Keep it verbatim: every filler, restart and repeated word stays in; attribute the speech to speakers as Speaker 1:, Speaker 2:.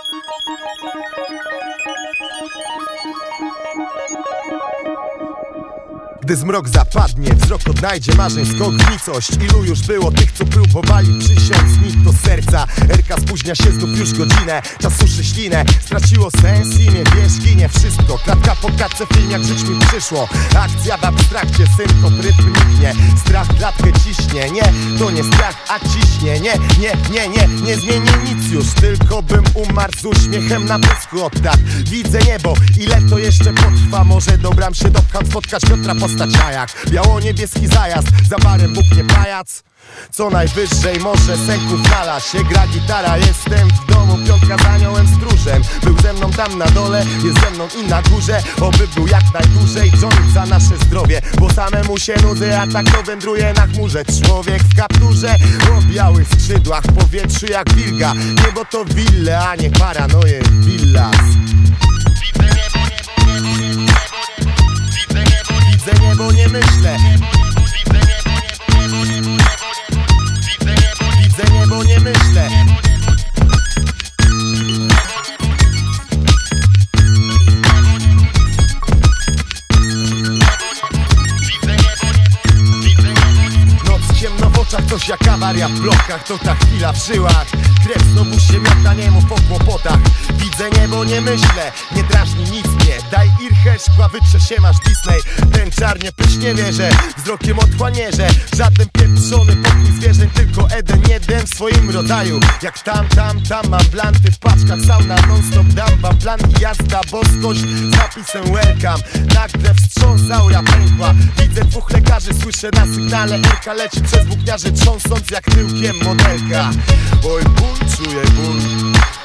Speaker 1: Gdy zmrok zapadnie, wzrok odnajdzie marzeń skok w nicość. Ilu już było tych, co próbowali przysiąc nikt do serca. Erka spóźnia się znów już godzinę, czas suszy ślinę. Straciło sens imię, wiesz, ginie wszystko. Klatka po klatce, film jak żyć mi przyszło. Akcja w abstrakcie, synkop, rytm niknie. Strach klatkę ciśnie, nie, to nie strach, a ciśnie. Nie, nie, nie, nie, nie zmieni nic już. Tylko bym umarł z uśmiechem na pysku od tak. Widzę niebo, ile to jeszcze potrwa. Może dobram się, dopcham, spotkać Piotra postać jak biało-niebieski zajazd, za barem Bóg nie pajac. Co najwyżej może senków nala się gra gitara. Jestem w domu, piątka z aniołem stróżem. Był ze mną tam na dole, jest ze mną i na górze. Oby był jak najdłużej, joint za nasze zdrowie. Bo samemu się nudzę, a tak to wędruje na chmurze. Człowiek w kapturze, o białych skrzydłach, w powietrzu jak wilga. Niebo to wille, a nie paranoje villas. Widzę niebo, nie myślę. Widzę niebo, nie myślę. Noc ciemno w oczach, coś jak awaria w blokach. To ta chwila w żyłach, krew znowu się miota niemu po kłopotach. Widzę niebo, nie myślę, nie drażni nic mnie. Daj irchę, szkła wytrze się, masz Disney. Ten czar nie pysz, nie wierzę, wzrokiem otchłanierze. Żaden pieprzony pokój zwierzeń, tylko Eden jeden w swoim rodzaju. Jak tam, tam, tam mam blanty w paczkach. Sauna non stop, dam wam plan i jazda. Boskość z napisem welcome. Nagle wstrząs, aura pękła. Widzę dwóch lekarzy, słyszę na sygnale. Erka leci przez włókniarzy, trząsąc jak tyłkiem modelka. Oj ból, czuję ból.